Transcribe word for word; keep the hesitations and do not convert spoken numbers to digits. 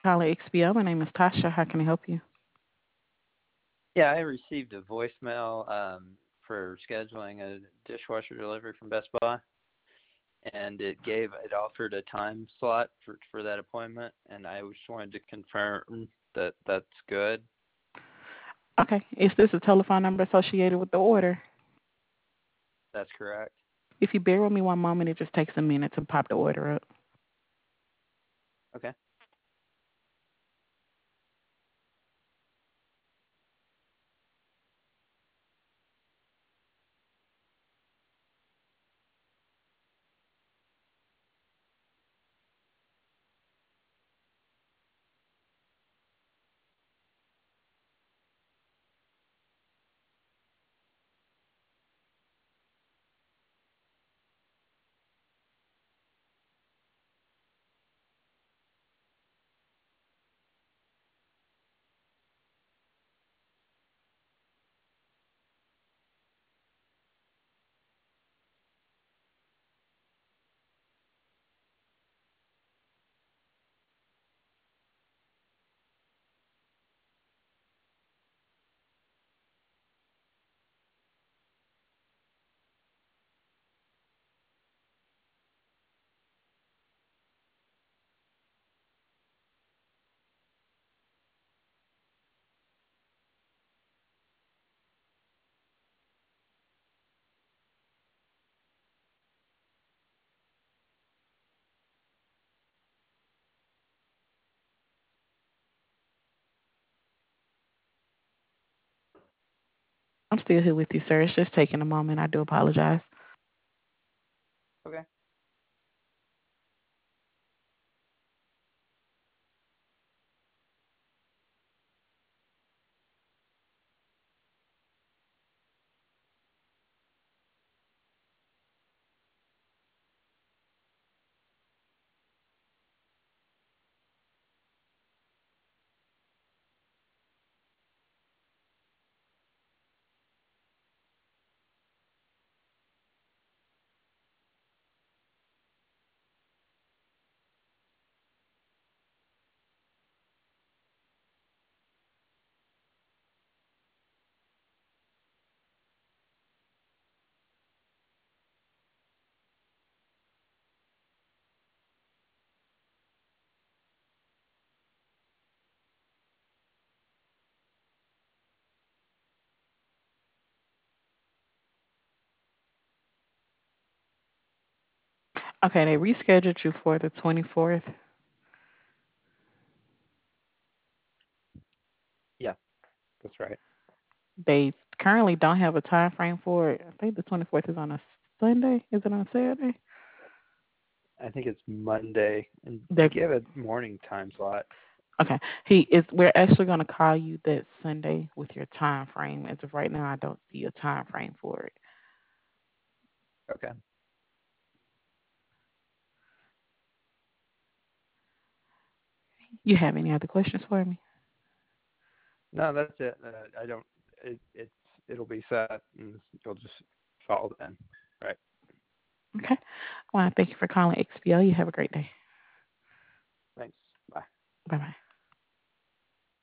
Calling X B L. My name is Tasha. How can I help you? Yeah, I received a voicemail um, for scheduling a dishwasher delivery from Best Buy, and it gave it offered a time slot for for that appointment, and I just wanted to confirm that that's good. Okay. Is this a telephone number associated with the order? That's correct. If you bear with me one moment, it just takes a minute to pop the order up. Okay. I'm still here with you, sir. It's just taking a moment. I do apologize. Okay. Okay, they rescheduled you for the twenty-fourth. Yeah, that's right. They currently don't have a time frame for it. I think the twenty-fourth is on a Sunday. Is it on a Saturday? I think it's Monday, and he They're gave a morning time slot. okay. He is. We're actually going to call you that Sunday with your time frame. As of right now, I don't see a time frame for it. Okay. You have any other questions for me? No, that's it. Uh, I don't. It, it's it'll be set, and you'll just follow then. Right. Okay. Well, thank you for calling X B L. You have a great day. Thanks. Bye. Bye bye.